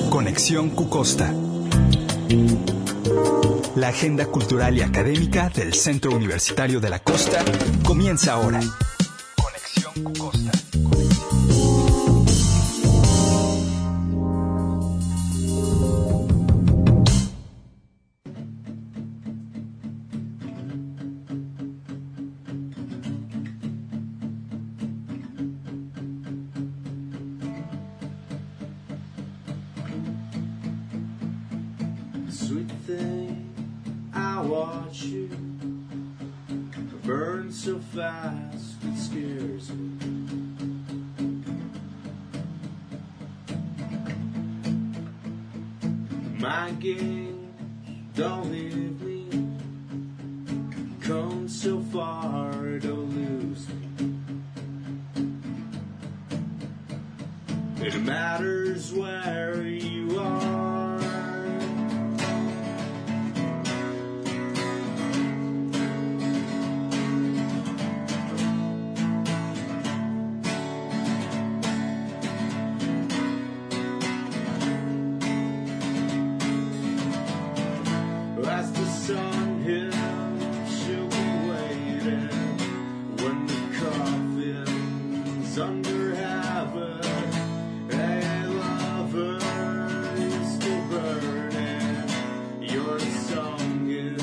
Conexión Cucosta. La agenda cultural y académica del Centro Universitario de la Costa comienza ahora. Conexión Cucosta. Sweet thing, I watch you burn so fast it scares me. My games don't leave me, come so far, don't lose me. It matters where you are. As the sun hits, she'll be waiting when the coffin's under heaven. Hey, lover, you're still burning. Your song is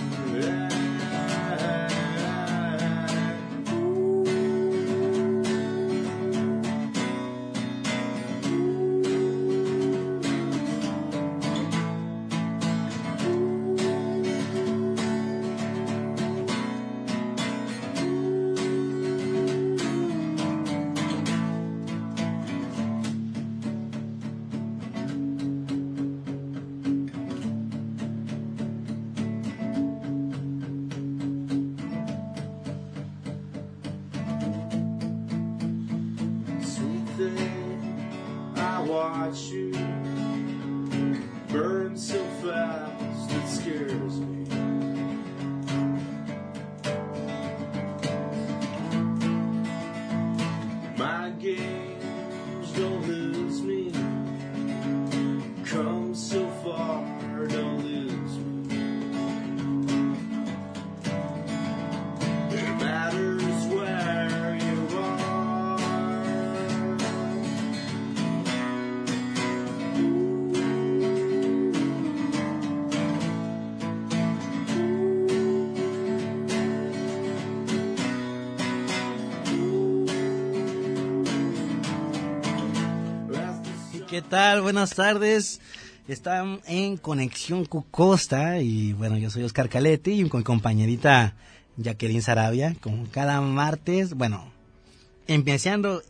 I watch you burn so fast it scares me. My games don't lose me, come so far, don't lose me. It matters where you are. ¿Qué tal? Buenas tardes. Están en Conexión Cucosta y bueno, yo soy Oscar Caletti y con mi compañerita Jacqueline Sarabia, como cada martes, bueno, iniciando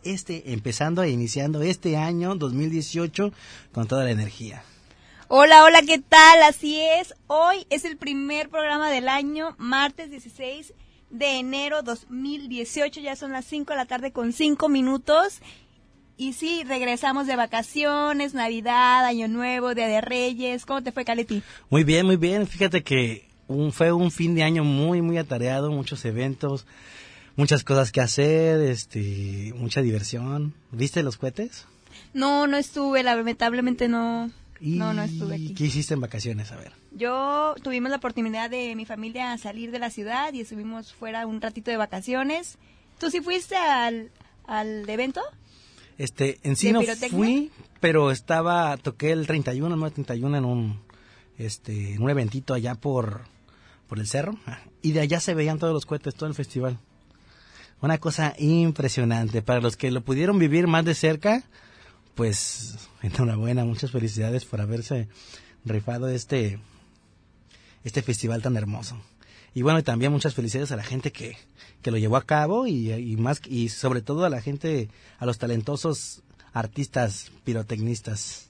e iniciando este año 2018 con toda la energía. Hola, hola, ¿qué tal? Así es, hoy es el primer programa del año, martes 16 de enero 2018, ya son las 5 de la tarde con 5 minutos. Y sí, regresamos de vacaciones, Navidad, Año Nuevo, Día de Reyes. ¿Cómo te fue, Caleti? Muy bien, muy bien. Fíjate que fue un fin de año muy, muy atareado, muchos eventos, muchas cosas que hacer, mucha diversión. ¿Viste los cohetes? No estuve, lamentablemente no estuve aquí. ¿Qué hiciste en vacaciones? A ver. Tuvimos la oportunidad de mi familia salir de la ciudad y estuvimos fuera un ratito de vacaciones. ¿Tú sí fuiste al evento? En sí no fui, pero toqué el 31 en un eventito allá por el cerro, y de allá se veían todos los cohetes, todo el festival. Una cosa impresionante. Para los que lo pudieron vivir más de cerca, pues enhorabuena, muchas felicidades por haberse rifado este festival tan hermoso. Y bueno, y también muchas felicidades a la gente que lo llevó a cabo y sobre todo a la gente, a los talentosos artistas pirotecnistas.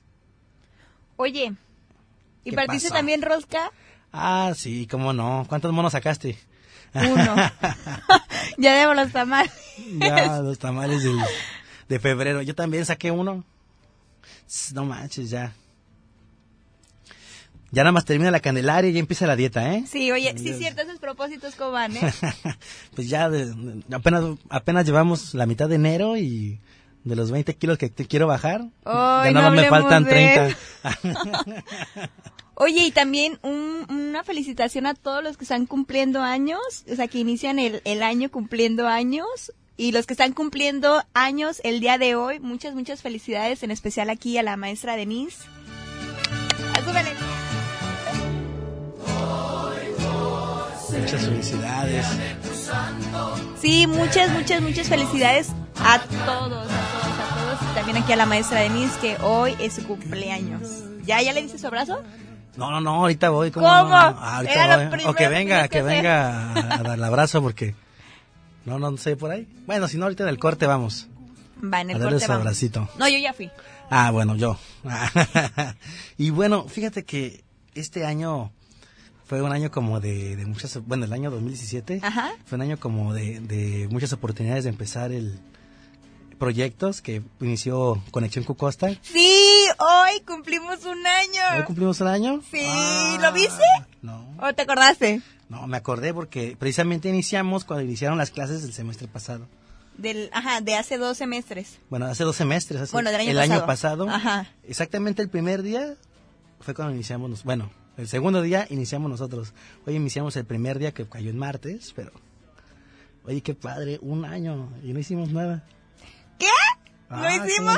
Oye, ¿y partiste pasó? También rosca? Ah, sí, cómo no. ¿Cuántos monos sacaste? 1. Ya debo los tamales. Ya, los tamales de febrero. Yo también saqué 1. No manches, ya. Ya nada más termina la Candelaria y ya empieza la dieta, ¿eh? Sí, oye, sí es cierto, esos propósitos cómo van, ¿eh? Pues ya apenas llevamos la mitad de enero y de los 20 kilos que te quiero bajar, Ay, ya nada no más me faltan 30. Oye, y también una felicitación a todos los que están cumpliendo años, o sea, que inician el año cumpliendo años, y los que están cumpliendo años el día de hoy, muchas, muchas felicidades, en especial aquí a la maestra Denise. ¡Súbele! Muchas felicidades. Sí, muchas, muchas, muchas felicidades a todos, y también aquí a la maestra Denise, que hoy es su cumpleaños. ¿Ya le dices su abrazo? No, ahorita voy. ¿Cómo? Ahorita Era voy. lo primero O que venga que a dar el abrazo porque... No sé por ahí. Bueno, si no, ahorita en el corte vamos. Va, en el a darle corte su vamos. abracito. No, yo ya fui. Bueno, yo. Y bueno, fíjate que este año fue un año como de muchas... Bueno, el año 2017 Ajá. fue un año como de muchas oportunidades de empezar proyectos que inició Conexión Cucosta. Sí, hoy cumplimos un año. ¿Hoy cumplimos un año? Sí, ¿lo viste? No. ¿O te acordaste? No, me acordé porque precisamente iniciamos cuando iniciaron las clases del semestre pasado. De hace 2 semestres. Bueno, hace 2 semestres. Bueno, del año el pasado. año pasado. Ajá. Exactamente el primer día fue cuando iniciamos. Bueno, el segundo día iniciamos nosotros. Hoy iniciamos el primer día que cayó en martes, pero... Oye, qué padre, un año y no hicimos nada. ¿Qué? ¿Lo hicimos?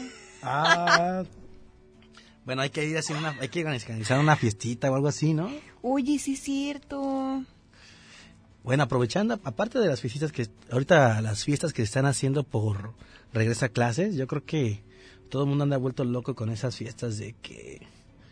No? Bueno, hay que ir así hay que organizar una fiestita o algo así, ¿no? Oye, sí es cierto. Bueno, aprovechando, aparte de las fiestas ahorita las fiestas que se están haciendo por regreso a clases, yo creo que todo el mundo anda vuelto loco con esas fiestas de que,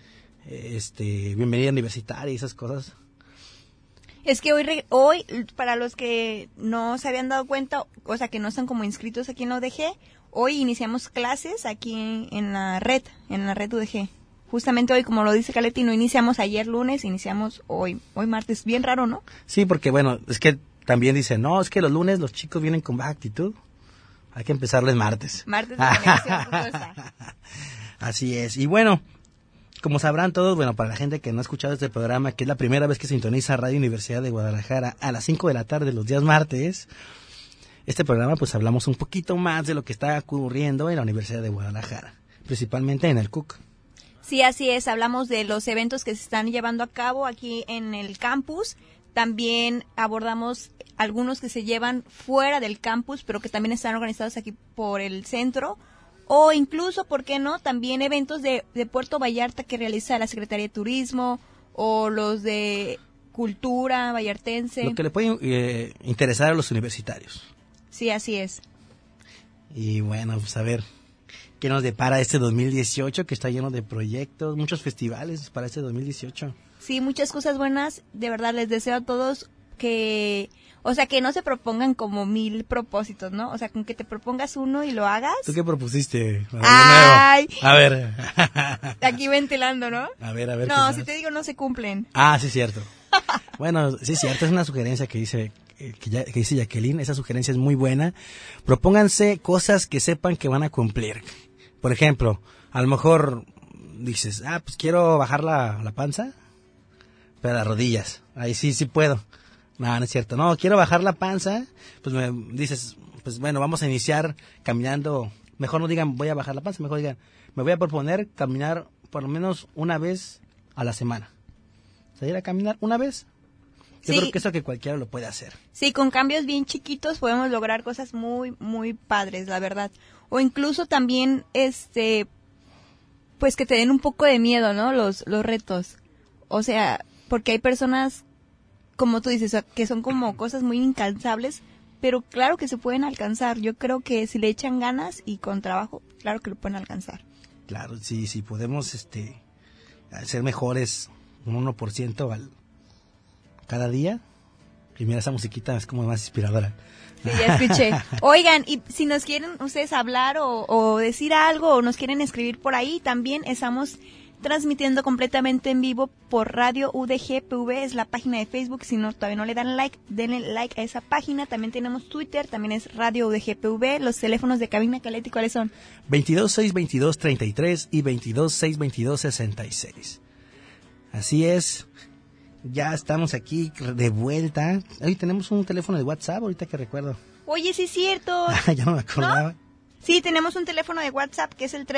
bienvenida universitaria y esas cosas. Es que hoy, para los que no se habían dado cuenta, o sea, que no están como inscritos aquí en la UDG, hoy iniciamos clases aquí en la red UDG. Justamente hoy, como lo dice Caletti, no iniciamos ayer lunes, iniciamos hoy martes. Bien raro, ¿no? Sí, porque bueno, es que también dicen, no, es que los lunes los chicos vienen con baja actitud. Hay que empezarles martes. Martes de Conexión Cucosta. Así es. Y bueno, como sabrán todos, bueno, para la gente que no ha escuchado este programa, que es la primera vez que sintoniza Radio Universidad de Guadalajara a las 5 de la tarde los días martes, este programa pues hablamos un poquito más de lo que está ocurriendo en la Universidad de Guadalajara, principalmente en el CUC. Sí, así es. Hablamos de los eventos que se están llevando a cabo aquí en el campus. También abordamos algunos que se llevan fuera del campus, pero que también están organizados aquí por el centro. O incluso, ¿por qué no?, también eventos de Puerto Vallarta que realiza la Secretaría de Turismo o los de Cultura vallartense. Lo que le puede interesar a los universitarios. Sí, así es. Y bueno, pues a ver, ¿qué nos depara este 2018 que está lleno de proyectos, muchos festivales para este 2018? Sí, muchas cosas buenas. De verdad, les deseo a todos que no se propongan como 1000 propósitos, ¿no? O sea, con que te propongas uno y lo hagas. ¿Tú qué propusiste? ¡Ay! A ver. Aquí ventilando, ¿no? A ver. No, si te digo no se cumplen. Sí, cierto. Bueno, sí, cierto, es una sugerencia que dice Jacqueline, esa sugerencia es muy buena. Propónganse cosas que sepan que van a cumplir. Por ejemplo, a lo mejor dices, pues quiero bajar la panza, pero las rodillas, ahí sí puedo. No es cierto, no, quiero bajar la panza, pues me dices, pues bueno, vamos a iniciar caminando, mejor no digan voy a bajar la panza, mejor digan, me voy a proponer caminar por lo menos una vez a la semana. ¿Salir a caminar una vez? Yo creo que eso que cualquiera lo puede hacer. Sí, con cambios bien chiquitos podemos lograr cosas muy, muy padres, la verdad. O incluso también, pues que te den un poco de miedo, ¿no? Los retos. O sea, porque hay personas, como tú dices, que son como cosas muy incansables, pero claro que se pueden alcanzar. Yo creo que si le echan ganas y con trabajo, claro que lo pueden alcanzar. Claro, sí, podemos ser mejores un 1% cada día. Y mira, esa musiquita es como más inspiradora. Sí, ya escuché. Oigan, y si nos quieren ustedes hablar o decir algo o nos quieren escribir por ahí, también estamos transmitiendo completamente en vivo por Radio UDG-PV, es la página de Facebook. Si no, todavía no le dan like, denle like a esa página. También tenemos Twitter, también es Radio UDG-PV. Los teléfonos de cabina, Caletti, ¿cuáles son? 226-2233 y 226-2266. Así es, ya estamos aquí de vuelta. Hoy tenemos un teléfono de WhatsApp, ahorita que recuerdo. Oye, sí es cierto. Ya no me acordaba. Sí, tenemos un teléfono de WhatsApp que es el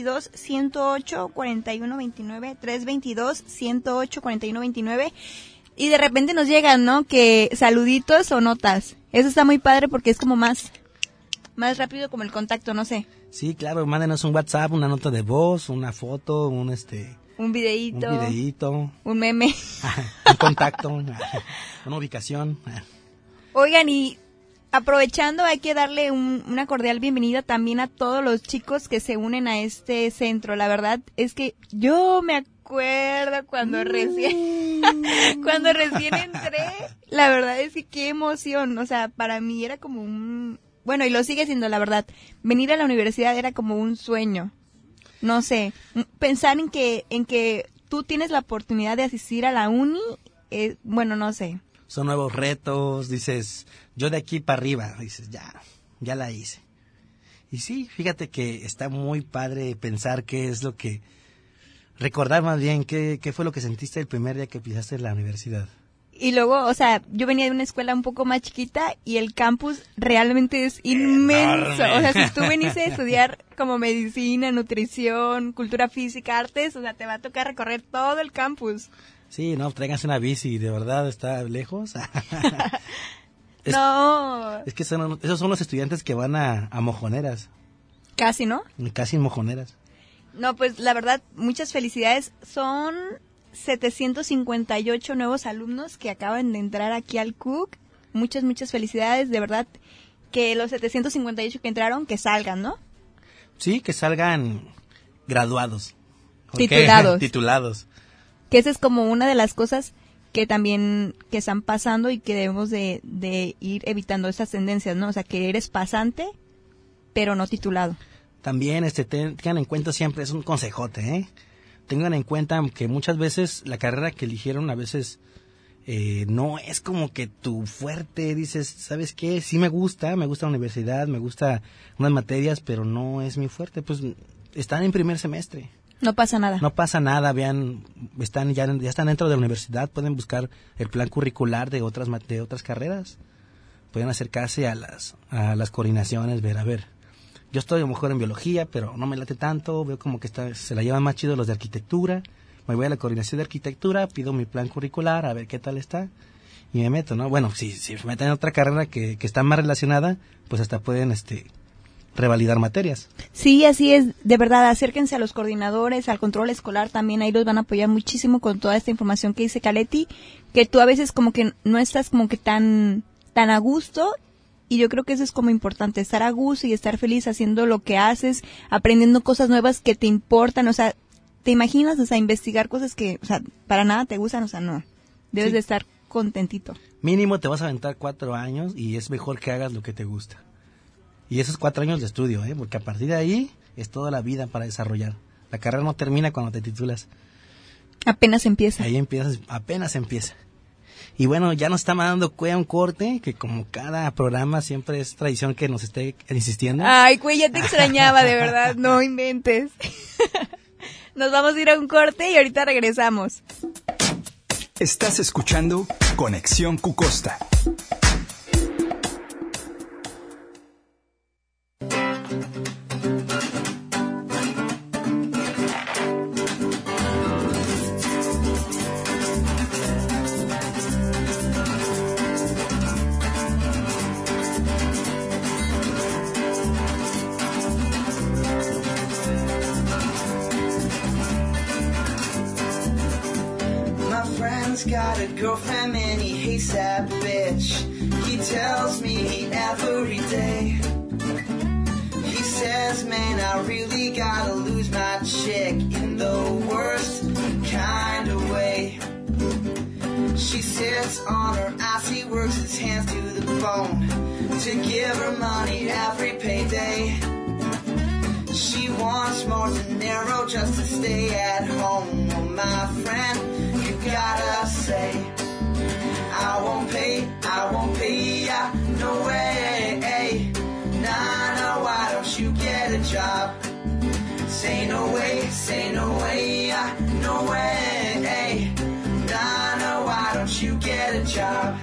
322-108-4129, 322-108-4129, y de repente nos llegan, ¿no? Que saluditos o notas. Eso está muy padre porque es como más rápido como el contacto, no sé. Sí, claro, mándenos un WhatsApp, una nota de voz, una foto, un videíto, un meme, un contacto, una ubicación. Oigan, y aprovechando, hay que darle una cordial bienvenida también a todos los chicos que se unen a este centro. La verdad es que yo me acuerdo cuando recién entré, la verdad es que qué emoción. O sea, para mí era como bueno, y lo sigue siendo, la verdad. Venir a la universidad era como un sueño. No sé, pensar en que tú tienes la oportunidad de asistir a la uni, bueno, no sé. Son nuevos retos, dices, yo de aquí para arriba, dices, ya la hice. Y sí, fíjate que está muy padre pensar qué es lo que, recordar más bien qué fue lo que sentiste el primer día que pisaste la universidad. Y luego, o sea, yo venía de una escuela un poco más chiquita y el campus realmente es inmenso. Enorme. O sea, si tú veniste a estudiar como medicina, nutrición, cultura física, artes, o sea, te va a tocar recorrer todo el campus. Sí, no, tráiganse una bici, de verdad está lejos. No. Es que esos son los estudiantes que van a mojoneras. Casi, ¿no? Casi en mojoneras. No, pues la verdad, muchas felicidades. Son 758 nuevos alumnos que acaban de entrar aquí al Cook. Muchas felicidades, de verdad, que los 758 que entraron, que salgan, ¿no? Sí, que salgan graduados. Titulados. Que esa es como una de las cosas que también que están pasando y que debemos de ir evitando esas tendencias, ¿no? O sea, que eres pasante, pero no titulado. También tengan en cuenta siempre, es un consejote, tengan en cuenta que muchas veces la carrera que eligieron a veces no es como que tu fuerte, dices, ¿sabes qué? Sí me gusta la universidad, me gusta unas materias, pero no es mi fuerte, pues están en primer semestre. No pasa nada. No pasa nada, vean, ya están dentro de la universidad, pueden buscar el plan curricular de otras carreras, pueden acercarse a las coordinaciones, ver, yo estoy a lo mejor en biología, pero no me late tanto, veo como que se la llevan más chido los de arquitectura, me voy a la coordinación de arquitectura, pido mi plan curricular, a ver qué tal está, y me meto, ¿no? Bueno, si me meten en otra carrera que está más relacionada, pues hasta pueden, revalidar materias. Sí, así es, de verdad, acérquense a los coordinadores, al control escolar también, ahí los van a apoyar muchísimo con toda esta información que dice Caleti, que tú a veces como que no estás como que tan a gusto, y yo creo que eso es como importante, estar a gusto y estar feliz haciendo lo que haces, aprendiendo cosas nuevas que te importan, o sea, ¿te imaginas, o sea, investigar cosas que, o sea, para nada te gustan? O sea, no, debes de estar contentito. Mínimo te vas a aventar 4 años y es mejor que hagas lo que te gusta. Y esos 4 años de estudio, porque a partir de ahí es toda la vida para desarrollar. La carrera no termina cuando te titulas. Apenas empieza. Ahí apenas empieza. Y bueno, ya nos está mandando un corte, que como cada programa siempre es tradición que nos esté insistiendo. Ay, güey, ya te extrañaba, de verdad, no inventes. Nos vamos a ir a un corte y ahorita regresamos. Estás escuchando Conexión Cucosta. Got a girlfriend and he hates that bitch. He tells me every day. He says, man, I really gotta lose my chick in the worst kind of way. She sits on her ass, he works his hands to the bone to give her money every payday. She wants more dinero just to stay at home. Well, my friend, you gotta say, I won't pay ya, no way. Nah, no, why don't you get a job? Say no way, no way. Nah, no, why don't you get a job?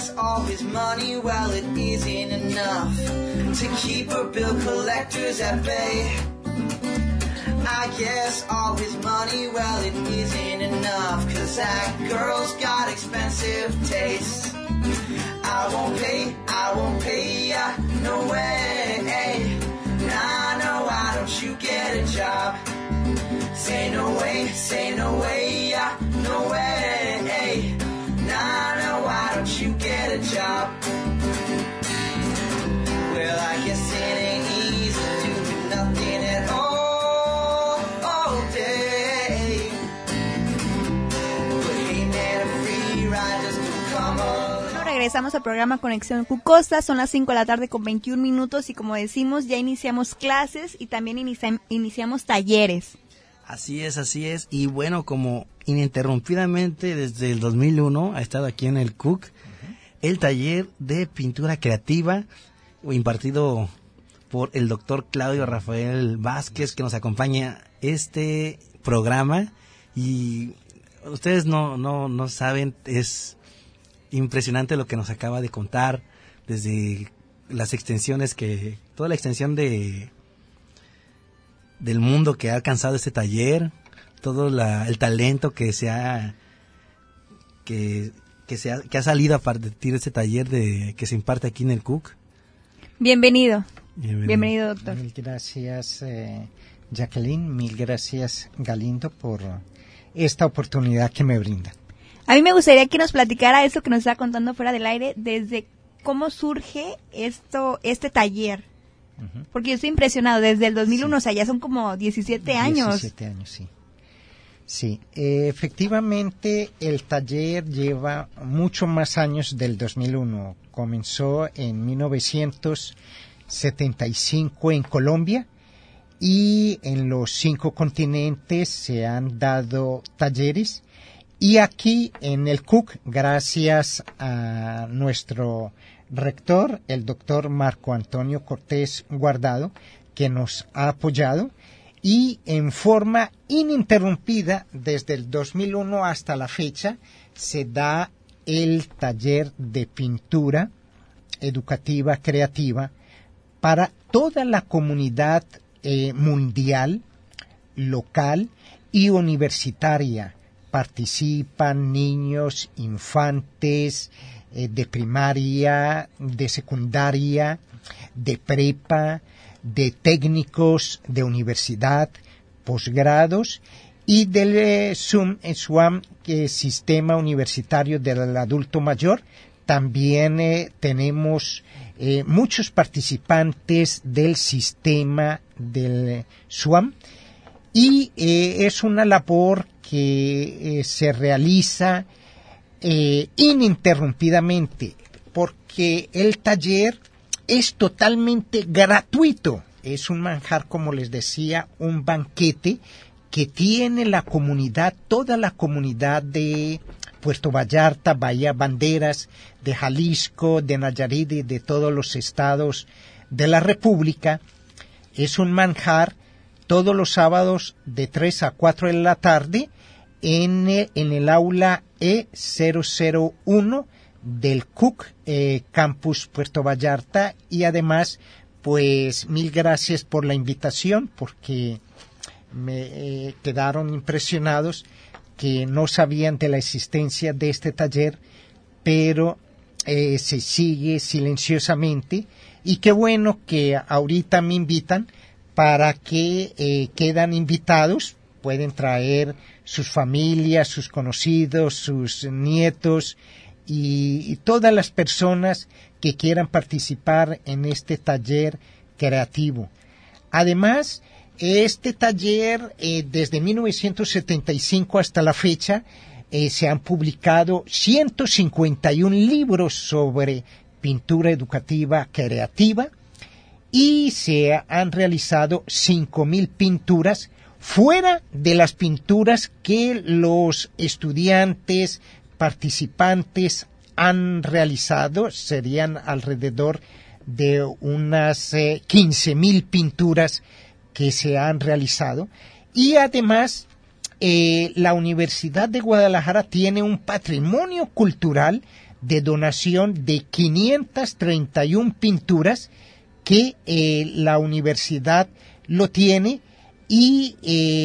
guess all his money, well, it isn't enough to keep her bill collectors at bay. I guess all his money, well, it isn't enough, 'cause that girl's got expensive taste. I won't pay ya, no way. Nah, no, why don't you get a job? Say no way, yeah, no way. Nah, no, why don't you get a job? Well, I guess it ain't easy doing nothing at all day. But hey man, a free ride just don't come along. Bueno, regresamos al programa Conexión Jocosa, son las 5 de la tarde con 21 minutos y como decimos, ya iniciamos clases y también iniciamos talleres. Así es, y bueno, como ininterrumpidamente desde el 2001 ha estado aquí en el CUC el taller de pintura creativa impartido por el doctor Claudio Rafael Vázquez, que nos acompaña este programa, y ustedes no saben, es impresionante lo que nos acaba de contar, desde las extensiones toda la extensión del mundo que ha alcanzado este taller, todo el talento que ha salido a partir de este taller que se imparte aquí en el CUC. Bienvenido, doctor. Mil gracias, Jacqueline, mil gracias, Galindo, por esta oportunidad que me brinda. A mí me gustaría que nos platicara eso que nos está contando fuera del aire, desde cómo surge este taller. Uh-huh. Porque yo estoy impresionado, desde el 2001, sí. O sea, ya son como 17 años. 17 años, sí. Sí, efectivamente el taller lleva mucho más años del 2001. Comenzó en 1975 en Colombia y en los 5 continentes se han dado talleres. Y aquí en el CUC, gracias a nuestro rector, el doctor Marco Antonio Cortés Guardado, que nos ha apoyado, y en forma ininterrumpida desde el 2001 hasta la fecha se da el taller de pintura educativa creativa para toda la comunidad mundial, local y universitaria. Participan niños, infantes, de primaria, de secundaria, de prepa, de técnicos, de universidad, posgrados y del SUAM, que es Sistema Universitario del Adulto Mayor. También tenemos muchos participantes del sistema del SUAM y es una labor que se realiza ininterrumpidamente, porque el taller es totalmente gratuito. Es un manjar, como les decía, un banquete que tiene la comunidad, toda la comunidad de Puerto Vallarta, Bahía Banderas, de Jalisco, de Nayarit y de todos los estados de la República. Es un manjar todos los sábados de 3 a 4 de la tarde en el aula E001 del CUC, Campus Puerto Vallarta, y además, pues, mil gracias por la invitación, porque me quedaron impresionados que no sabían de la existencia de este taller, pero se sigue silenciosamente, y qué bueno que ahorita me invitan para que quedan invitados, pueden traer sus familias, sus conocidos, sus nietos y todas las personas que quieran participar en este taller creativo. Además, este taller, desde 1975 hasta la fecha, se han publicado 151 libros sobre pintura educativa creativa y se han realizado 5,000 pinturas, fuera de las pinturas que los estudiantes participantes han realizado. Serían alrededor de unas 15,000 pinturas que se han realizado. Y además, la Universidad de Guadalajara tiene un patrimonio cultural de donación de 531 pinturas que la universidad lo tiene y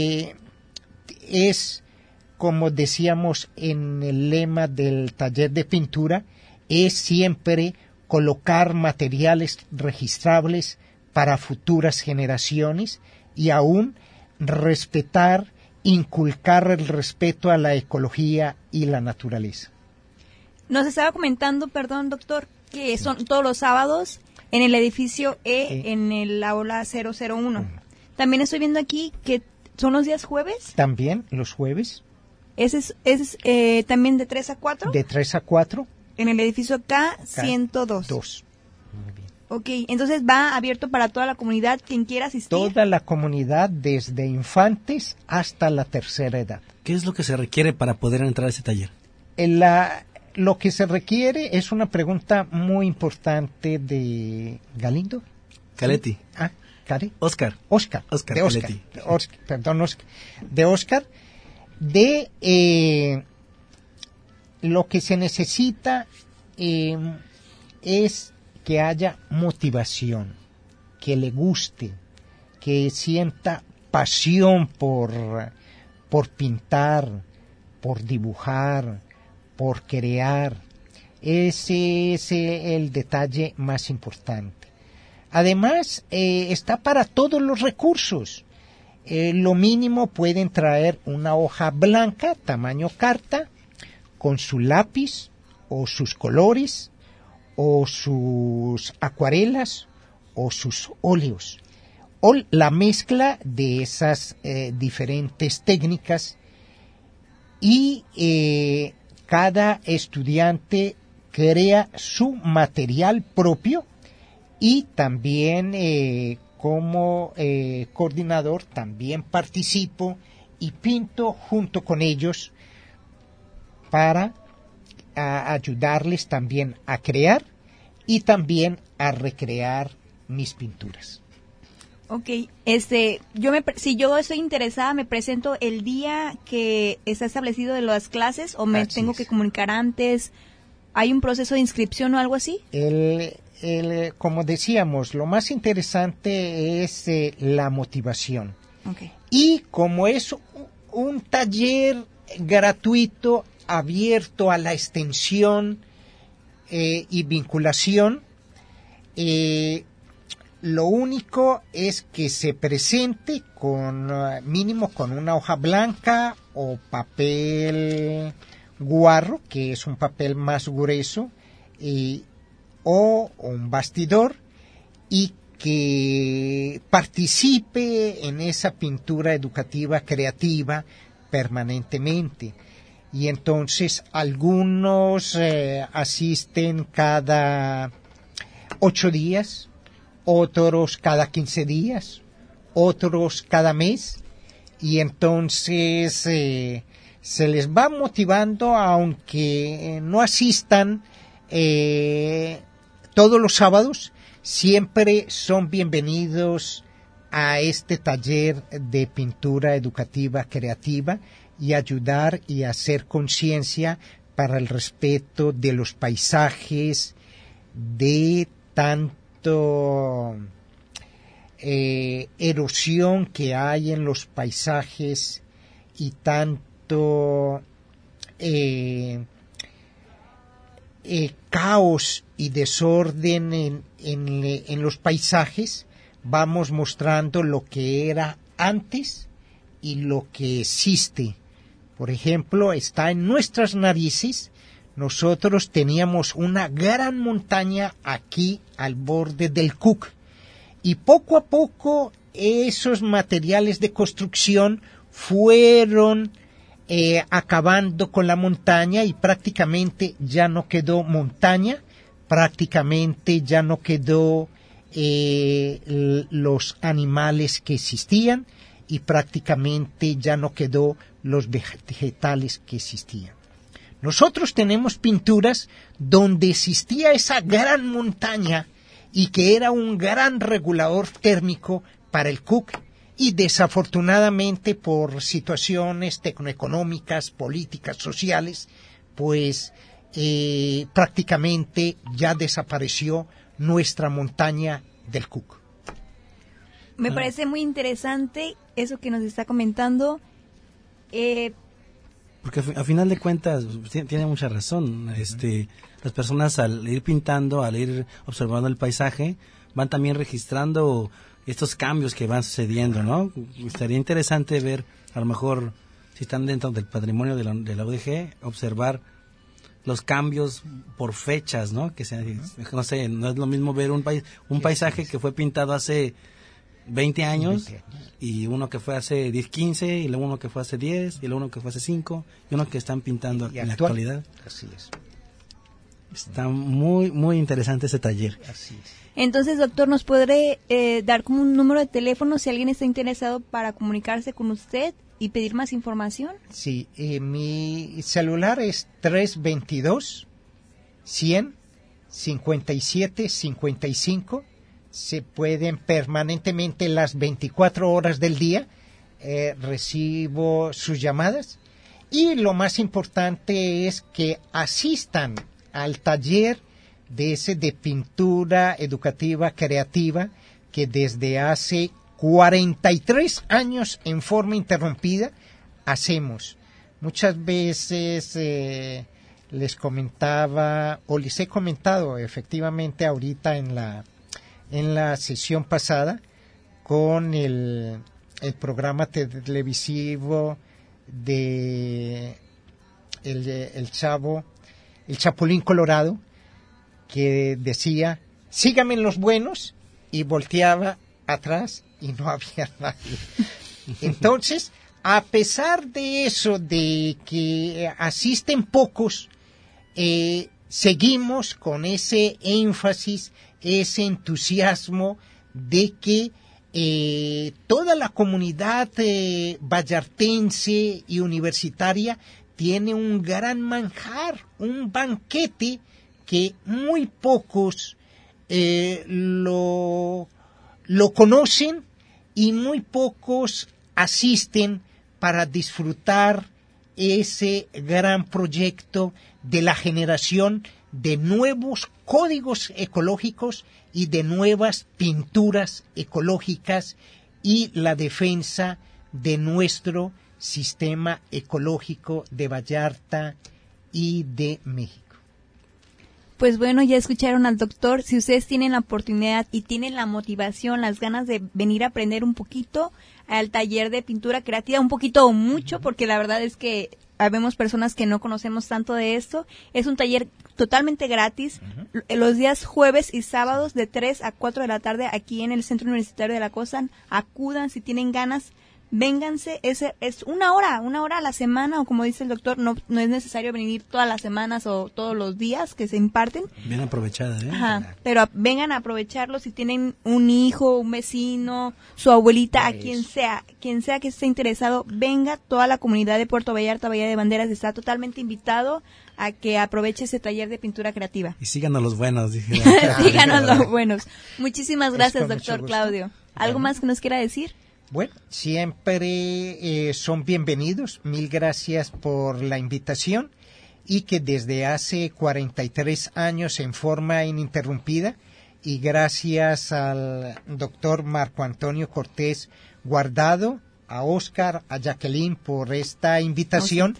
es, como decíamos en el lema del taller de pintura, es siempre colocar materiales registrables para futuras generaciones y aún respetar, inculcar el respeto a la ecología y la naturaleza. Nos estaba comentando, perdón, doctor, que son todos los sábados en el edificio E, en el aula 001. También estoy viendo aquí que son los días jueves. También los jueves. ¿Ese es también de 3 a 4? De 3 a 4. En el edificio K102. 2. Muy bien. Ok, entonces va abierto para toda la comunidad, quien quiera asistir. Toda la comunidad, desde infantes hasta la tercera edad. ¿Qué es lo que se requiere para poder entrar a ese taller? Lo que se requiere es una pregunta muy importante de Galindo. Caletti. ¿Care? Oscar. De Oscar. De Oscar. Lo que se necesita es que haya motivación, que le guste, que sienta pasión por pintar, por dibujar, por crear. Ese es el detalle más importante. Además, está para todos los recursos. Lo mínimo pueden traer una hoja blanca, tamaño carta, con su lápiz o sus colores o sus acuarelas o sus óleos. O la mezcla de esas diferentes técnicas y cada estudiante crea su material propio y también como coordinador también participo y pinto junto con ellos para ayudarles también a crear y también a recrear mis pinturas. Ok, si yo estoy interesada, me presento el día que está establecido de las clases o me tengo que comunicar antes. ¿Hay un proceso de inscripción o algo así? Como decíamos, lo más interesante es la motivación. Okay. Y como es un taller gratuito, abierto a la extensión y vinculación, lo único es que se presente mínimo con una hoja blanca o papel guarro, que es un papel más grueso, o un bastidor, y que participe en esa pintura educativa creativa permanentemente. Y entonces algunos asisten cada 8 días, otros cada 15 días, otros cada mes, y entonces se les va motivando, aunque no asistan todos los sábados, siempre son bienvenidos a este taller de pintura educativa creativa y ayudar y hacer conciencia para el respeto de los paisajes, de tanto erosión que hay en los paisajes y tanto caos y desorden en los paisajes. Vamos mostrando lo que era antes y lo que existe. Por ejemplo, está en nuestras narices. Nosotros teníamos una gran montaña aquí al borde del Cook, y poco a poco esos materiales de construcción fueron acabando con la montaña y prácticamente ya no quedó montaña, prácticamente ya no quedó los animales que existían y prácticamente ya no quedó los vegetales que existían. Nosotros tenemos pinturas donde existía esa gran montaña y que era un gran regulador térmico para el Cook, y desafortunadamente por situaciones tecnoeconómicas, políticas, sociales, pues prácticamente ya desapareció nuestra montaña del Cook. Me parece muy interesante eso que nos está comentando. Porque a final de cuentas tiene mucha razón. Las personas al ir pintando, al ir observando el paisaje, van también registrando estos cambios que van sucediendo, ¿no? Estaría interesante ver, a lo mejor, si están dentro del patrimonio de la UDG, observar los cambios por fechas, ¿no? Que sean, no sé, no es lo mismo ver un paisaje que fue pintado hace 20 años y uno que fue hace 10, 15 y luego uno que fue hace 10 y luego uno que fue hace 5 y uno que están pintando en la actualidad. Así es. Está muy, muy interesante ese taller. Así es. Entonces, doctor, ¿nos podré dar como un número de teléfono si alguien está interesado para comunicarse con usted y pedir más información? Sí, mi celular es 322-100-57-55. Se pueden permanentemente las 24 horas del día. Recibo sus llamadas. Y lo más importante es que asistan al taller de pintura educativa creativa que desde hace 43 años en forma interrumpida hacemos. Muchas veces les comentaba o les he comentado efectivamente ahorita en la sesión pasada con el programa televisivo de el Chapulín Colorado, que decía, síganme en los buenos, y volteaba atrás y no había nadie. Entonces, a pesar de eso, de que asisten pocos, seguimos con ese énfasis, ese entusiasmo de que toda la comunidad vallartense y universitaria tiene un gran manjar, un banquete que muy pocos lo conocen y muy pocos asisten para disfrutar ese gran proyecto de la generación de nuevos códigos ecológicos y de nuevas pinturas ecológicas y la defensa de nuestro sistema ecológico de Vallarta y de México. Pues bueno, ya escucharon al doctor. Si ustedes tienen la oportunidad y tienen la motivación, las ganas de venir a aprender un poquito al taller de pintura creativa, un poquito o mucho, porque la verdad es que habemos personas que no conocemos tanto de esto. Es un taller totalmente gratis, los días jueves y sábados de 3 a 4 de la tarde aquí en el Centro Universitario de la Costa. Acudan si tienen ganas. Vénganse, es una hora a la semana, o como dice el doctor, no es necesario venir todas las semanas o todos los días que se imparten. Bien aprovechada, ¿eh? Ajá, pero vengan a aprovecharlo si tienen un hijo, un vecino, su abuelita, a quien sea que esté interesado, venga. Toda la comunidad de Puerto Vallarta, Bahía de Banderas, está totalmente invitado a que aproveche ese taller de pintura creativa. Y síganos los buenos, dije. Síganos los buenos. Muchísimas gracias, doctor Claudio. ¿Algo más que nos quiera decir? Bueno, siempre son bienvenidos. Mil gracias por la invitación y que desde hace 43 años en forma ininterrumpida y gracias al doctor Marco Antonio Cortés Guardado, a Oscar, a Jacqueline por esta invitación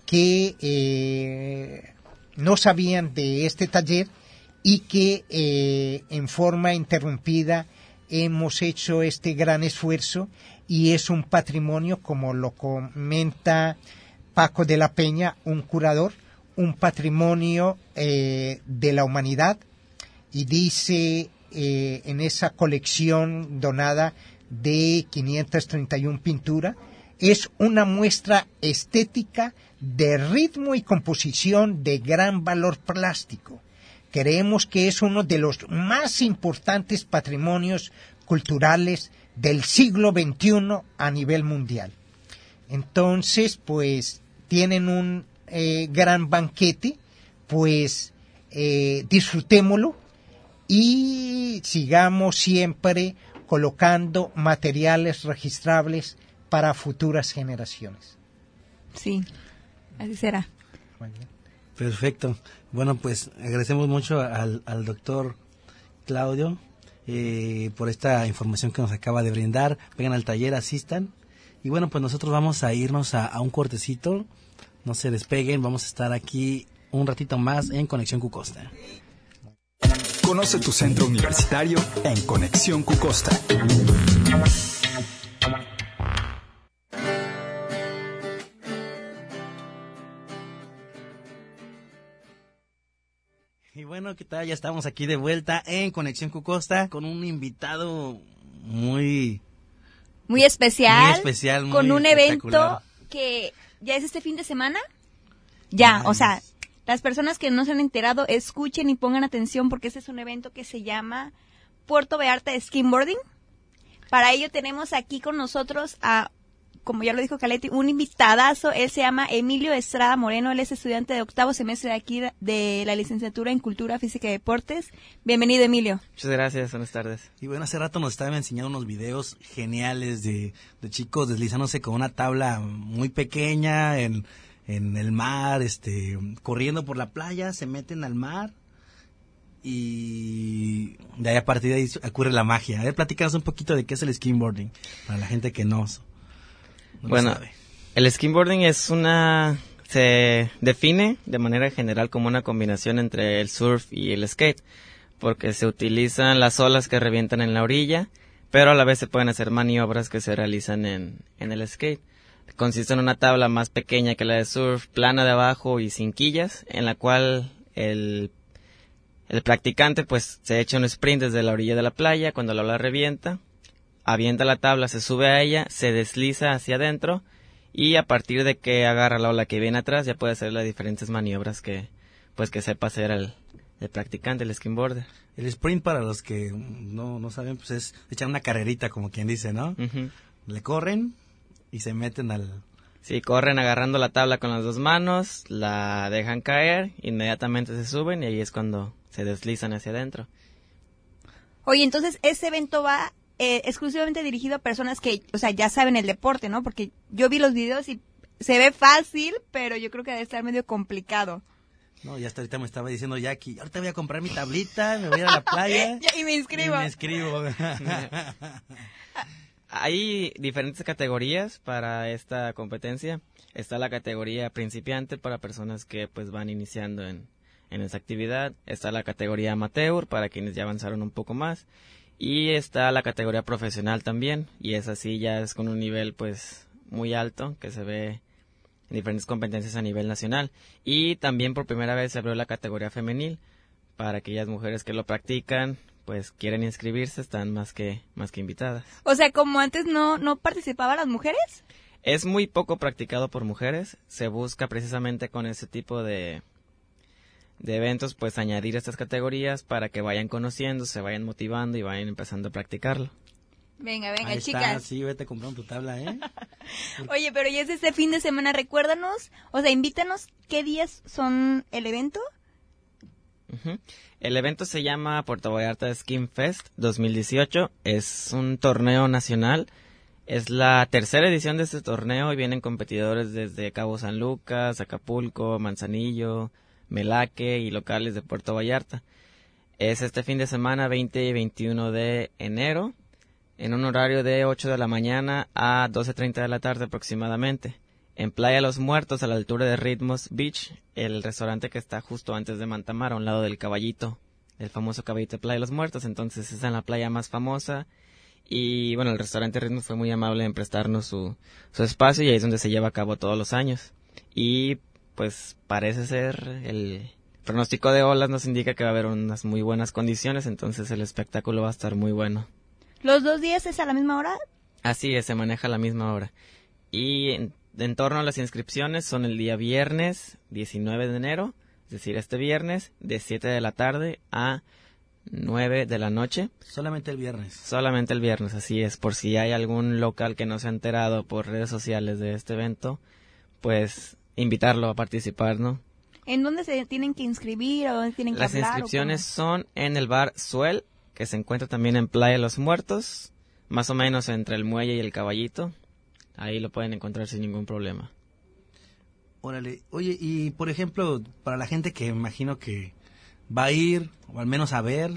que no sabían de este taller y que en forma interrumpida hemos hecho este gran esfuerzo y es un patrimonio, como lo comenta Paco de la Peña, un curador, un patrimonio de la humanidad, y dice en esa colección donada de 531 pinturas, es una muestra estética de ritmo y composición de gran valor plástico. Creemos que es uno de los más importantes patrimonios culturales del siglo XXI a nivel mundial. Entonces, pues, tienen un gran banquete, pues, disfrutémoslo y sigamos siempre colocando materiales registrables para futuras generaciones. Sí, así será. Perfecto. Bueno, pues agradecemos mucho al doctor Claudio por esta información que nos acaba de brindar. Vengan al taller, asistan. Y bueno, pues nosotros vamos a irnos a un cortecito. No se despeguen, vamos a estar aquí un ratito más en Conexión Cucosta. Conoce tu centro universitario en Conexión Cucosta. Y bueno, ¿qué tal? Ya estamos aquí de vuelta en Conexión Cucosta con un invitado muy especial. Muy especial, muy con un evento que ya es este fin de semana. Ya, o sea, las personas que no se han enterado, escuchen y pongan atención porque este es un evento que se llama Puerto Vallarta Skimboarding. Para ello tenemos aquí con nosotros a, como ya lo dijo Caletti, un invitadazo. Él se llama Emilio Estrada Moreno. Él es estudiante de octavo semestre de aquí de la licenciatura en Cultura Física y Deportes. Bienvenido, Emilio. Muchas gracias, buenas tardes. Y bueno, hace rato nos estaba enseñando unos videos geniales de chicos deslizándose con una tabla muy pequeña en el mar, corriendo por la playa, se meten al mar y de ahí a partir de ahí ocurre la magia. A ver, platícanos un poquito de qué es el skimboarding para la gente que no bueno, sabe. El skimboarding se define de manera general como una combinación entre el surf y el skate, porque se utilizan las olas que revientan en la orilla, pero a la vez se pueden hacer maniobras que se realizan en el skate. Consiste en una tabla más pequeña que la de surf, plana de abajo y sin quillas, en la cual el practicante pues se echa un sprint desde la orilla de la playa. Cuando la ola revienta, avienta la tabla, se sube a ella, se desliza hacia adentro y a partir de que agarra la ola que viene atrás ya puede hacer las diferentes maniobras que sepa hacer el practicante, el skimboarder. El sprint, para los que no saben, pues es echar una carrerita, como quien dice, ¿no? Uh-huh. Le corren y se meten al... Sí, corren agarrando la tabla con las dos manos, la dejan caer, inmediatamente se suben y ahí es cuando se deslizan hacia adentro. Oye, entonces ese evento va exclusivamente dirigido a personas que, o sea, ya saben el deporte, ¿no? Porque yo vi los videos y se ve fácil, pero yo creo que debe estar medio complicado. No, ya hasta ahorita me estaba diciendo Jackie, ahorita voy a comprar mi tablita, me voy a ir a la playa. Y me inscribo. Hay diferentes categorías para esta competencia. Está la categoría principiante para personas que pues van iniciando en esa actividad. Está la categoría amateur para quienes ya avanzaron un poco más. Y está la categoría profesional también. Y esa sí ya es con un nivel pues muy alto que se ve en diferentes competencias a nivel nacional. Y también por primera vez se abrió la categoría femenil para aquellas mujeres que lo practican, pues quieren inscribirse, están más que invitadas. O sea, como antes no participaban las mujeres. Es muy poco practicado por mujeres. Se busca precisamente con ese tipo de eventos, pues añadir estas categorías para que vayan conociendo, se vayan motivando y vayan empezando a practicarlo. Venga, Ahí chicas. Está, sí, vete comprando tu tabla, ¿eh? Oye, pero ya es este fin de semana, recuérdanos, o sea, invítanos, ¿qué días son el evento? Uh-huh. El evento se llama Puerto Vallarta Skim Fest 2018. Es un torneo nacional. Es la tercera edición de este torneo y vienen competidores desde Cabo San Lucas, Acapulco, Manzanillo, Melaque y locales de Puerto Vallarta. Es este fin de semana 20 y 21 de enero en un horario de 8 de la mañana a 12:30 de la tarde aproximadamente. En Playa Los Muertos, a la altura de Ritmos Beach, el restaurante que está justo antes de Mantamar, a un lado del Caballito, el famoso Caballito de Playa Los Muertos. Entonces es en la playa más famosa y bueno, el restaurante Ritmos fue muy amable en prestarnos su espacio y ahí es donde se lleva a cabo todos los años. Y pues parece ser, el pronóstico de olas nos indica que va a haber unas muy buenas condiciones, entonces el espectáculo va a estar muy bueno. ¿Los 2 días es a la misma hora? Así es, se maneja a la misma hora. Y en torno a las inscripciones son el día viernes 19 de enero, es decir, este viernes, de 7 de la tarde a 9 de la noche. Solamente el viernes. Solamente el viernes, así es. Por si hay algún local que no se ha enterado por redes sociales de este evento, pues invitarlo a participar, ¿no? ¿En dónde se tienen que inscribir o dónde tienen que Las hablar? Las inscripciones son en el bar Suel, que se encuentra también en Playa Los Muertos, más o menos entre el Muelle y el Caballito. Ahí lo pueden encontrar sin ningún problema. Órale. Oye, y por ejemplo, para la gente que me imagino que va a ir, o al menos a ver,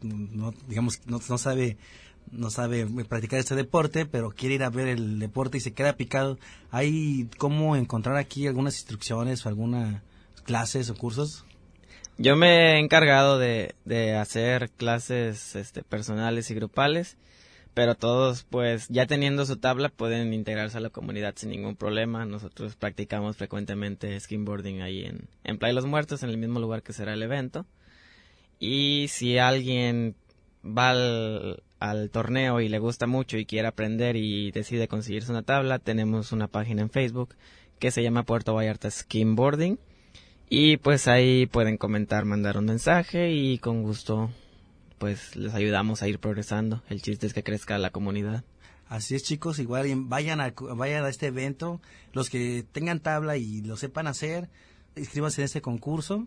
no sabe practicar este deporte, pero quiere ir a ver el deporte y se queda picado, ¿hay cómo encontrar aquí algunas instrucciones o algunas clases o cursos? Yo me he encargado de hacer clases personales y grupales, pero todos, pues, ya teniendo su tabla, pueden integrarse a la comunidad sin ningún problema. Nosotros practicamos frecuentemente skimboarding ahí en Playa de los Muertos, en el mismo lugar que será el evento. Y si alguien va al torneo y le gusta mucho y quiere aprender y decide conseguirse una tabla, tenemos una página en Facebook que se llama Puerto Vallarta Skimboarding. Y pues ahí pueden comentar, mandar un mensaje y con gusto pues les ayudamos a ir progresando. El chiste es que crezca la comunidad. Así es, chicos, igual vayan a este evento, los que tengan tabla y lo sepan hacer, inscríbanse en este concurso.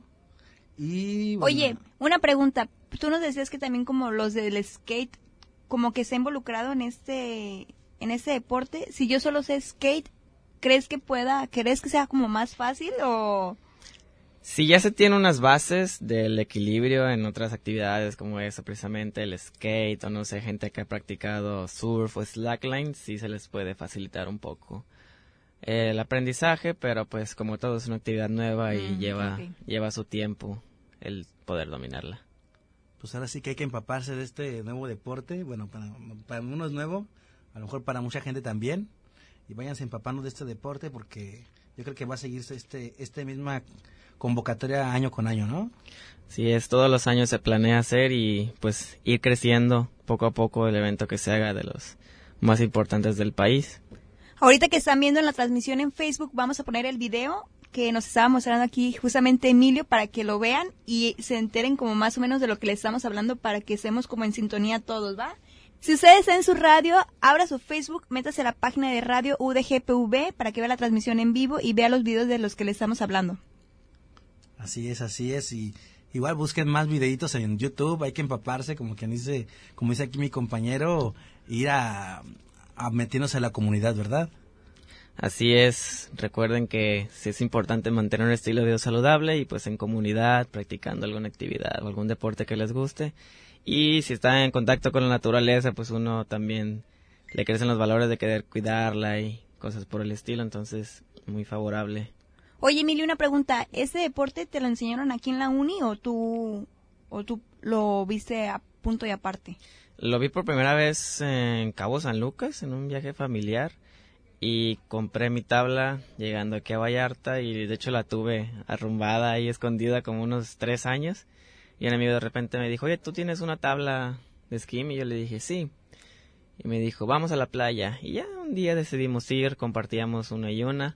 Y bueno. Oye, una pregunta, tú nos decías que también como los del skate, como que se ha involucrado en este deporte. Si yo solo sé skate, ¿crees que sea como más fácil o...? Si ya se tiene unas bases del equilibrio en otras actividades como eso, precisamente el skate o no sé, gente que ha practicado surf o slackline, sí se les puede facilitar un poco el aprendizaje, pero pues como todo es una actividad nueva y lleva su tiempo el poder dominarla. Pues ahora sí que hay que empaparse de este nuevo deporte, bueno, para uno es nuevo, a lo mejor para mucha gente también, y váyanse empapando de este deporte porque yo creo que va a seguirse este misma convocatoria año con año, ¿no? Sí, todos los años se planea hacer y pues ir creciendo poco a poco el evento que se haga de los más importantes del país. Ahorita que están viendo en la transmisión en Facebook, vamos a poner el video que nos estaba mostrando aquí justamente Emilio para que lo vean y se enteren como más o menos de lo que les estamos hablando para que estemos como en sintonía todos, ¿va? Si ustedes están en su radio, abra su Facebook, métase a la página de Radio UDGPV para que vea la transmisión en vivo y vea los videos de los que les estamos hablando. Así es, y igual busquen más videitos en YouTube, hay que empaparse, como dice aquí mi compañero, ir a metiéndose a la comunidad, ¿verdad? Así es, recuerden que sí es importante mantener un estilo de vida saludable y pues en comunidad, practicando alguna actividad o algún deporte que les guste. Y si están en contacto con la naturaleza, pues uno también le crecen los valores de querer cuidarla y cosas por el estilo, entonces muy favorable. Oye, Emilio, una pregunta, ¿ese deporte te lo enseñaron aquí en la uni o tú lo viste a punto y aparte? Lo vi por primera vez en Cabo San Lucas, en un viaje familiar, y compré mi tabla llegando aquí a Vallarta, y de hecho la tuve arrumbada ahí escondida como unos 3 años, y un amigo de repente me dijo, oye, ¿tú tienes una tabla de esquí? Y yo le dije, sí, y me dijo, vamos a la playa, y ya un día decidimos ir, compartíamos una y una,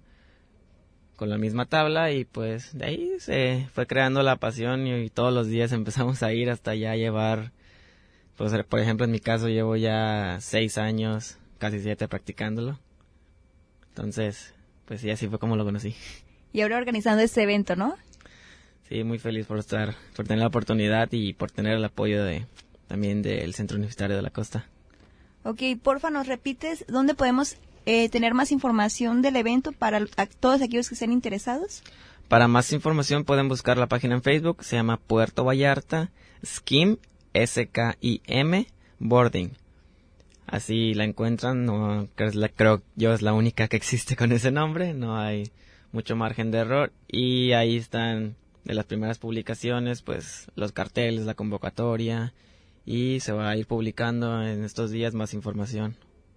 con la misma tabla y pues de ahí se fue creando la pasión y todos los días empezamos a ir hasta ya llevar, pues por ejemplo en mi caso llevo ya 6 años, casi 7 practicándolo. Entonces, pues sí, así fue como lo conocí. Y ahora organizando este evento, ¿no? Sí, muy feliz por tener la oportunidad y por tener el apoyo también del Centro Universitario de la Costa. Ok, porfa, ¿nos repites dónde podemos tener más información del evento para todos aquellos que estén interesados? Para más información pueden buscar la página en Facebook, se llama Puerto Vallarta Skim, S-K-I-M, Boarding. Así la encuentran, creo yo es la única que existe con ese nombre, no hay mucho margen de error. Y ahí están de las primeras publicaciones, pues los carteles, la convocatoria, y se va a ir publicando en estos días más información.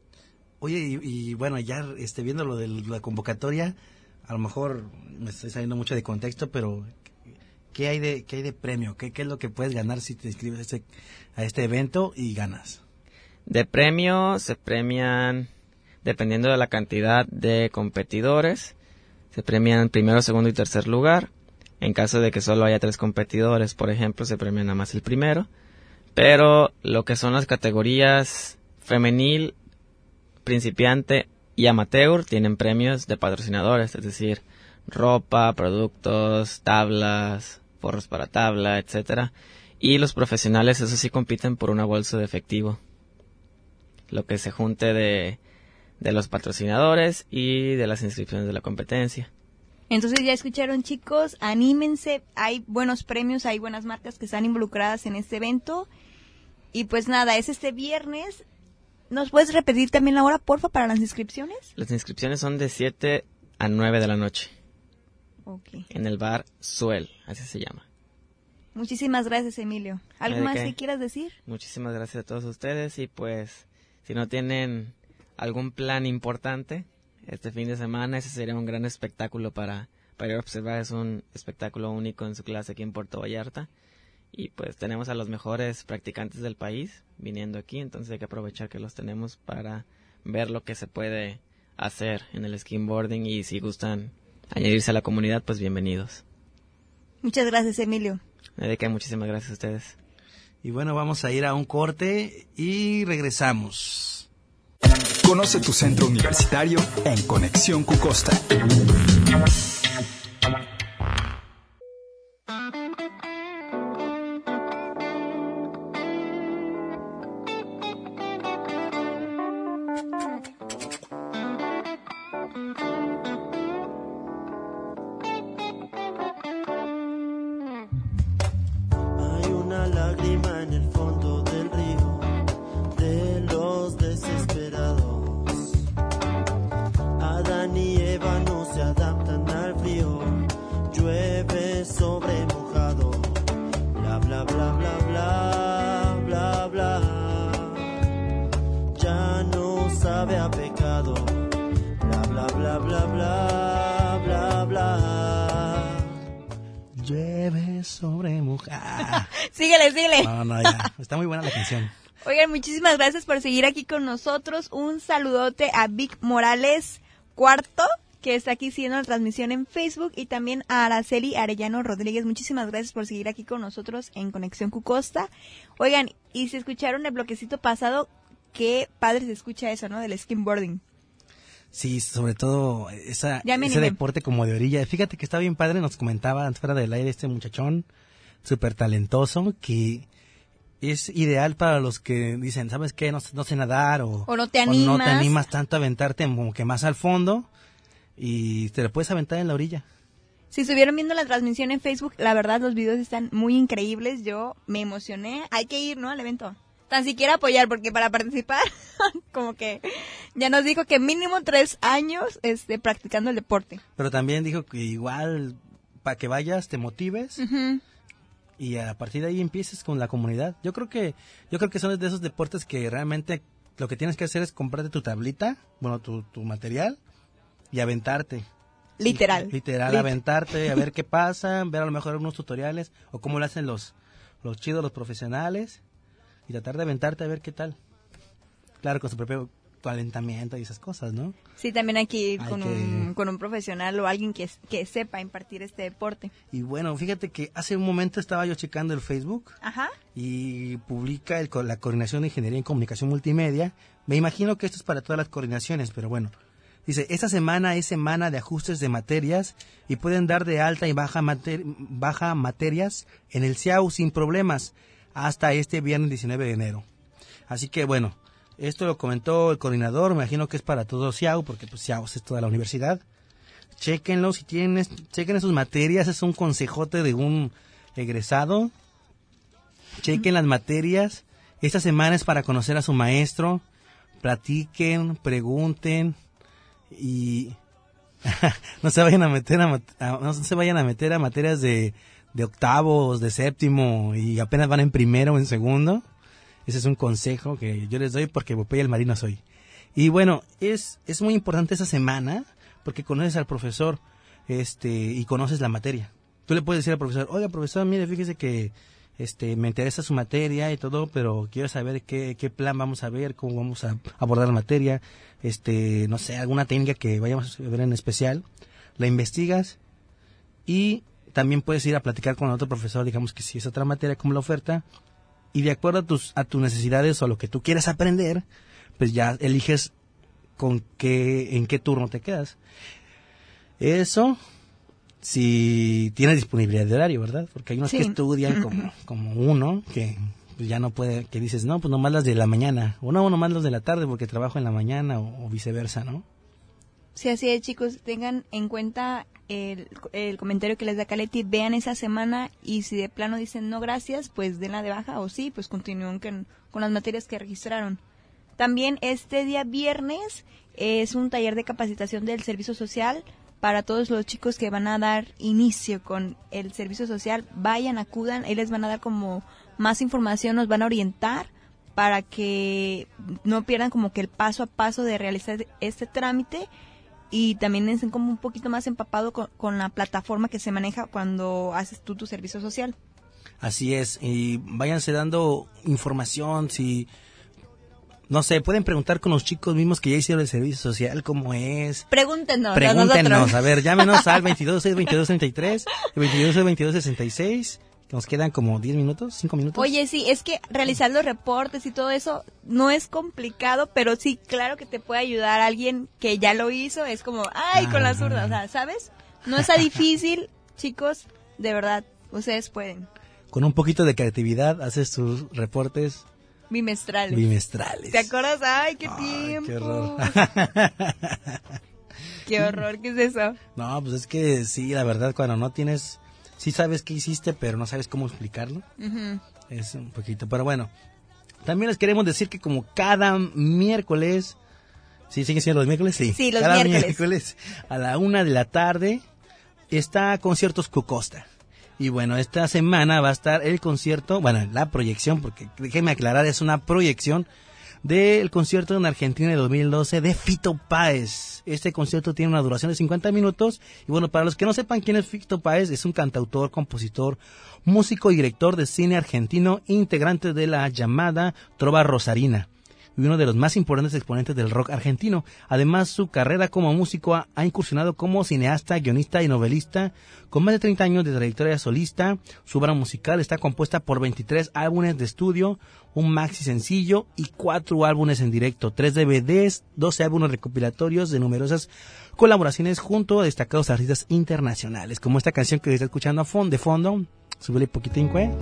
Oye, y bueno, ya viendo lo de la convocatoria, a lo mejor me estoy saliendo mucho de contexto, pero ¿qué hay de premio? ¿Qué es lo que puedes ganar si te inscribes a este evento y ganas? De premio se premian, dependiendo de la cantidad de competidores, se premian primero, segundo y tercer lugar. En caso de que solo haya 3 competidores, por ejemplo, se premia nada más el primero. Pero lo que son las categorías femenil, principiante y amateur tienen premios de patrocinadores, es decir, ropa, productos, tablas, forros para tabla, etcétera. Y los profesionales, eso sí, compiten por una bolsa de efectivo. Lo que se junte de los patrocinadores y de las inscripciones de la competencia. Entonces ya escucharon, chicos, anímense, hay buenos premios, hay buenas marcas que están involucradas en este evento. Y pues nada, es este viernes. ¿Nos puedes repetir también la hora, porfa, para las inscripciones? Las inscripciones son de 7 a 9 de la noche. Ok. En el bar Suel, así se llama. Muchísimas gracias, Emilio. ¿Algo más que quieras decir? Muchísimas gracias a todos ustedes y pues si no tienen algún plan importante este fin de semana, ese sería un gran espectáculo para ir a observar. Es un espectáculo único en su clase aquí en Puerto Vallarta y pues tenemos a los mejores practicantes del país viniendo aquí, entonces hay que aprovechar que los tenemos para ver lo que se puede hacer en el skimboarding y si gustan añadirse a la comunidad, pues bienvenidos. Muchas gracias, Emilio. De qué, muchísimas gracias a ustedes. Y bueno, vamos a ir a un corte y regresamos. Conoce tu centro universitario en Conexión Cucosta. Hay una lágrima en el fondo del río de los desesperados. Adán y Eva no se adaptan al frío. Llueve sobre mojado. Bla bla bla bla bla bla bla. Ya no sabe a pecado. Bla bla bla bla bla bla bla. Llueve sobre mojado. Síguele, síguele. No, ya. Está muy buena la canción. Oigan, muchísimas gracias por seguir aquí con nosotros. Un saludote a Vic Morales Cuarto, que está aquí siguiendo la transmisión en Facebook, y también a Araceli Arellano Rodríguez. Muchísimas gracias por seguir aquí con nosotros en Conexión Cucosta. Oigan, y si escucharon el bloquecito pasado, qué padre se escucha eso, ¿no? Del skimboarding. Sí, sobre todo ese animé. deporte como de orilla. Fíjate que está bien padre, nos comentaba antes fuera del aire este muchachón, súper talentoso, que es ideal para los que dicen, ¿sabes qué? No sé nadar o no te animas. O no te animas tanto a aventarte como que más al fondo y te lo puedes aventar en la orilla. Si estuvieron viendo la transmisión en Facebook, la verdad los videos están muy increíbles. Yo me emocioné. Hay que ir, ¿no? Al evento. Tan siquiera apoyar, porque para participar, como que ya nos dijo que mínimo 3 años practicando el deporte. Pero también dijo que igual para que vayas, te motives. Uh-huh. Y a partir de ahí empieces con la comunidad. Yo creo que son de esos deportes que realmente lo que tienes que hacer es comprarte tu tablita, bueno, tu material y aventarte. Literal. Aventarte, a ver qué pasa, ver a lo mejor unos tutoriales o cómo lo hacen los chidos, los profesionales y tratar de aventarte a ver qué tal. Claro, con su propio calentamiento y esas cosas, ¿no? Sí, también hay que ir con un profesional o alguien que sepa impartir este deporte. Y bueno, fíjate que hace un momento estaba yo checando el Facebook. Ajá. Y publica la Coordinación de Ingeniería en Comunicación Multimedia. Me imagino que esto es para todas las coordinaciones, pero bueno. Dice, esta semana es semana de ajustes de materias y pueden dar de alta y baja materias en el CIAU sin problemas hasta este viernes 19 de enero. Así que bueno, esto lo comentó el coordinador, me imagino que es para todo CIAU, porque pues CIAU es toda la universidad. Chéquenlo, chequen sus materias, es un consejote de un egresado. Chequen las materias, esta semana es para conocer a su maestro, platiquen, pregunten y no se vayan a meter a materias de octavos, de séptimo y apenas van en primero o en segundo. Ese es un consejo que yo les doy porque Popeye el marino soy. Y bueno, es muy importante esa semana porque conoces al profesor y conoces la materia. Tú le puedes decir al profesor, oiga profesor, mire, fíjese que me interesa su materia y todo, pero quiero saber qué plan vamos a ver, cómo vamos a abordar la materia, no sé, alguna técnica que vayamos a ver en especial, la investigas y también puedes ir a platicar con otro profesor, digamos que si es otra materia como la oferta, y de acuerdo a tus necesidades o a lo que tú quieras aprender, pues ya eliges en qué turno te quedas. Eso si tienes disponibilidad de horario, ¿verdad? Porque hay unos que estudian como uno, que pues ya no puede, que dices, no, pues nomás las de la mañana, o no, nomás las de la tarde porque trabajo en la mañana o viceversa, ¿no? Sí, así es, chicos, tengan en cuenta el comentario que les da Caletti, vean esa semana y si de plano dicen no gracias, pues denla de baja, o sí, pues continúen con las materias que registraron. También este día viernes es un taller de capacitación del servicio social para todos los chicos que van a dar inicio con el servicio social. Vayan, acudan, ahí les van a dar como más información, nos van a orientar para que no pierdan como que el paso a paso de realizar este trámite, y también estén como un poquito más empapado con la plataforma que se maneja cuando haces tú tu servicio social. Así es, y váyanse dando información, si no sé, pueden preguntar con los chicos mismos que ya hicieron el servicio social, cómo es. Pregúntenos, a ver, llámenos al 22-6-22-33, 22-6-22-66. Nos quedan como 10 minutos, 5 minutos. Oye, sí, es que realizar los reportes y todo eso no es complicado, pero sí, claro que te puede ayudar alguien que ya lo hizo. Es como, con la zurda, o sea, ¿sabes? No está difícil, chicos, de verdad, ustedes pueden. Con un poquito de creatividad haces tus reportes bimestrales. ¿Te acuerdas? ¡Ay, qué tiempo! ¡Qué horror! ¡Qué horror! ¿Qué es eso? No, pues es que sí, la verdad, cuando no tienes... Sí sabes qué hiciste, pero no sabes cómo explicarlo. Uh-huh. Es un poquito, pero bueno. También les queremos decir que como cada miércoles... ¿Sí siguen siendo los miércoles? Sí, los cada miércoles a la 1:00 p.m. está Conciertos Cucosta. Y bueno, esta semana va a estar el concierto, bueno, la proyección, porque déjenme aclarar, es una proyección del concierto en Argentina de 2012 de Fito Páez. Este concierto tiene una duración de 50 minutos. Y bueno, para los que no sepan quién es Fito Páez, es un cantautor, compositor, músico y director de cine argentino, integrante de la llamada Trova Rosarina, y uno de los más importantes exponentes del rock argentino. Además, su carrera como músico ha incursionado como cineasta, guionista y novelista, con más de 30 años de trayectoria solista. Su obra musical está compuesta por 23 álbumes de estudio, un maxi sencillo y 4 álbumes en directo, 3 DVDs, 12 álbumes recopilatorios de numerosas colaboraciones junto a destacados artistas internacionales, como esta canción que está escuchando de fondo. Súbele poquitín, güey.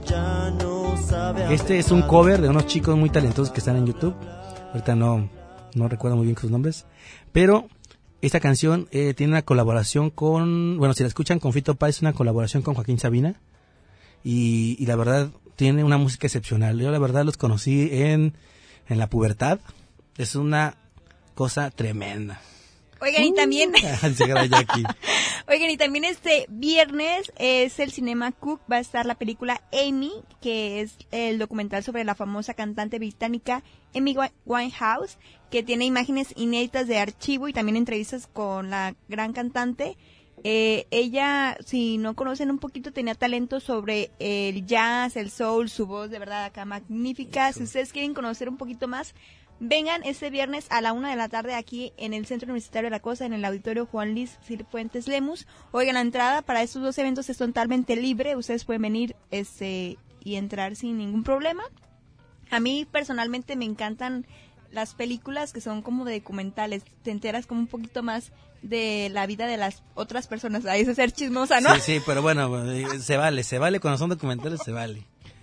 Este es un cover de unos chicos muy talentosos que están en YouTube. Ahorita no recuerdo muy bien sus nombres, pero esta canción tiene una colaboración con, bueno, si la escuchan con Fito Páez, una colaboración con Joaquín Sabina, y la verdad tiene una música excepcional. Yo la verdad los conocí en la pubertad. Es una cosa tremenda. Oigan, y también Oigan, y también este viernes es el Cinema Cook, va a estar la película Amy, que es el documental sobre la famosa cantante británica Amy Winehouse, que tiene imágenes inéditas de archivo y también entrevistas con la gran cantante. Ella, si no conocen un poquito, tenía talento sobre el jazz, el soul, su voz de verdad acá magnífica. Si ustedes quieren conocer un poquito más, vengan este viernes a la 1:00 p.m. aquí en el Centro Universitario de la Costa, en el Auditorio Juan Luis Fuentes Lemus. Oigan, la entrada para estos dos eventos es totalmente libre, ustedes pueden venir y entrar sin ningún problema. A mí personalmente me encantan las películas que son como de documentales, te enteras como un poquito más de la vida de las otras personas. Ahí es ser chismosa, ¿no? Sí, pero bueno, se vale cuando son documentales, se vale.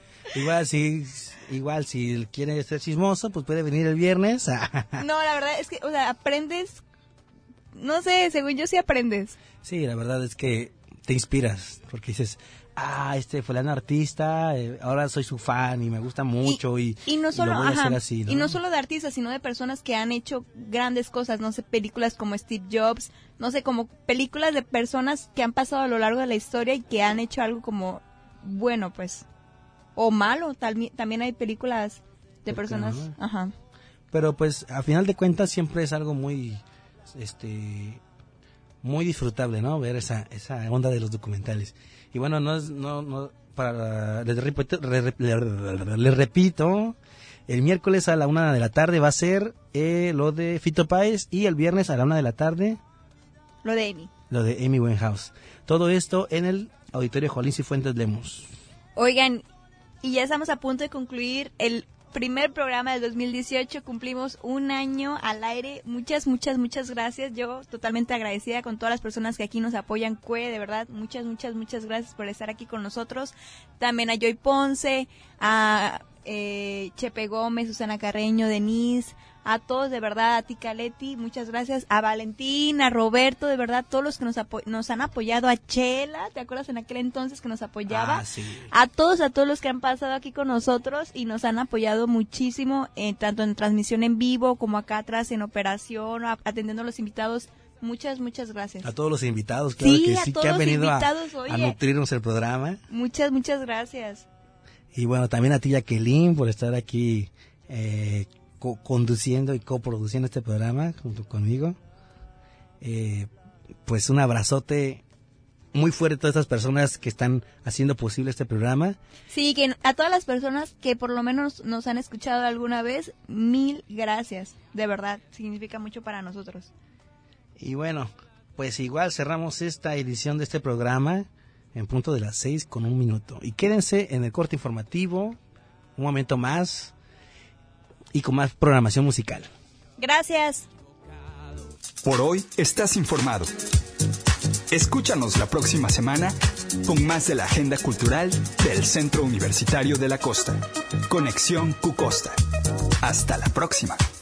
Igual si quiere ser chismoso, pues puede venir el viernes. No, la verdad es que, o sea, aprendes, no sé, según yo sí aprendes. Sí, la verdad es que te inspiras, porque dices, fulano artista, ahora soy su fan y me gusta mucho y no solo, lo voy a hacer así, ¿no? Y no solo de artistas, sino de personas que han hecho grandes cosas, no sé, películas como Steve Jobs, no sé, como películas de personas que han pasado a lo largo de la historia y que han hecho algo como bueno, pues, o malo. También hay películas de personas, ajá. Pero pues a final de cuentas siempre es algo muy muy disfrutable, ¿no? Ver esa onda de los documentales. Y bueno, les repito, el miércoles a la 1:00 p.m. va a ser lo de Fito Páez, y el viernes a la 1:00 p.m. lo de Amy. Lo de Amy Winehouse. Todo esto en el Auditorio Juan Luis Fuentes Lemus. Oigan, y ya estamos a punto de concluir el primer programa del 2018, cumplimos un año al aire. Muchas gracias. Yo totalmente agradecida con todas las personas que aquí nos apoyan, de verdad, muchas gracias por estar aquí con nosotros. También a Joy Ponce, a Chepe Gómez, Susana Carreño, Denise, A todos, de verdad, a ti, Caleti, muchas gracias. A Valentín, a Roberto, de verdad, todos los que nos han apoyado. A Chela, ¿te acuerdas en aquel entonces que nos apoyaba? Sí. A todos los que han pasado aquí con nosotros y nos han apoyado muchísimo, tanto en transmisión en vivo como acá atrás en operación, atendiendo a los invitados. Muchas gracias. A todos los invitados, claro que sí, que han venido a nutrirnos el programa. Muchas gracias. Y bueno, también a ti, Jacqueline, por estar aquí conduciendo y coproduciendo este programa junto conmigo. Pues un abrazote muy fuerte a todas estas personas que están haciendo posible este programa. Sí, que a todas las personas que por lo menos nos han escuchado alguna vez, 1000 gracias. De verdad, significa mucho para nosotros. Y bueno, pues igual cerramos esta edición de este programa en punto de las 6:01. Y quédense en el corte informativo, un momento más, y con más programación musical. Gracias. Por hoy estás informado. Escúchanos la próxima semana con más de la agenda cultural del Centro Universitario de la Costa. Conexión Cucosta. Hasta la próxima.